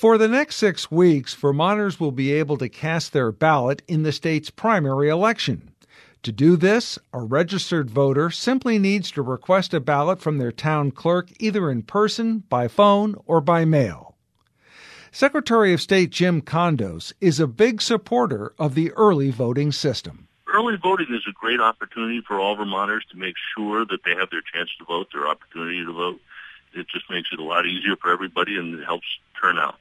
For the next 6 weeks, Vermonters will be able to cast their ballot in the state's primary election. To do this, a registered voter simply needs to request a ballot from their town clerk either in person, by phone, or by mail. Secretary of State Jim Kondos is a big supporter of the early voting system. Early voting is a great opportunity for all Vermonters to make sure that they have their chance to vote, their opportunity to vote. It just makes it a lot easier for everybody, and it helps turnout.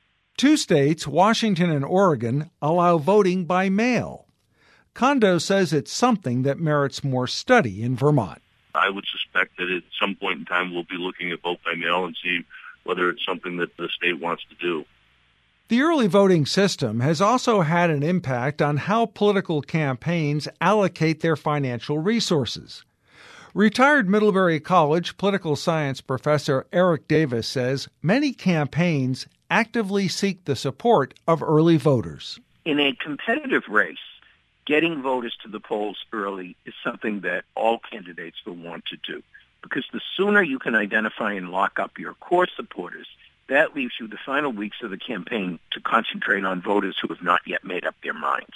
2 states, Washington and Oregon, allow voting by mail. Kondo says it's something that merits more study in Vermont. I would suspect that at some point in time we'll be looking at vote by mail and see whether it's something that the state wants to do. The early voting system has also had an impact on how political campaigns allocate their financial resources. Retired Middlebury College political science professor Eric Davis says many campaigns actively seek the support of early voters. In a competitive race, getting voters to the polls early is something that all candidates will want to do, because the sooner you can identify and lock up your core supporters, that leaves you the final weeks of the campaign to concentrate on voters who have not yet made up their minds.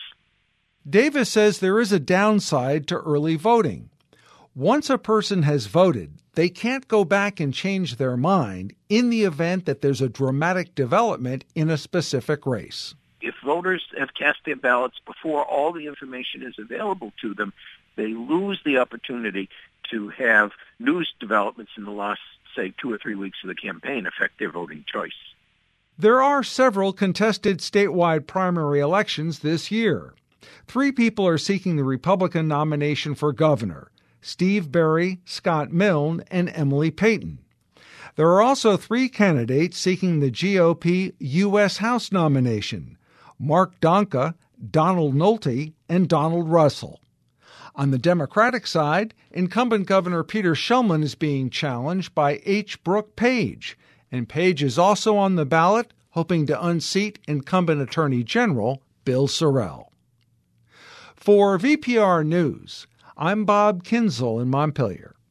Davis says there is a downside to early voting. Once a person has voted, they can't go back and change their mind in the event that there's a dramatic development in a specific race. If voters have cast their ballots before all the information is available to them, they lose the opportunity to have news developments in the last, say, 2 or 3 weeks of the campaign affect their voting choice. There are several contested statewide primary elections this year. 3 people are seeking the Republican nomination for governor: Steve Berry, Scott Milne, and Emily Payton. There are also 3 candidates seeking the GOP U.S. House nomination: Mark Donka, Donald Nolte, and Donald Russell. On the Democratic side, incumbent Governor Peter Shulman is being challenged by H. Brooke Page, and Page is also on the ballot, hoping to unseat incumbent Attorney General Bill Sorrell. For VPR News, I'm Bob Kinzel in Montpelier.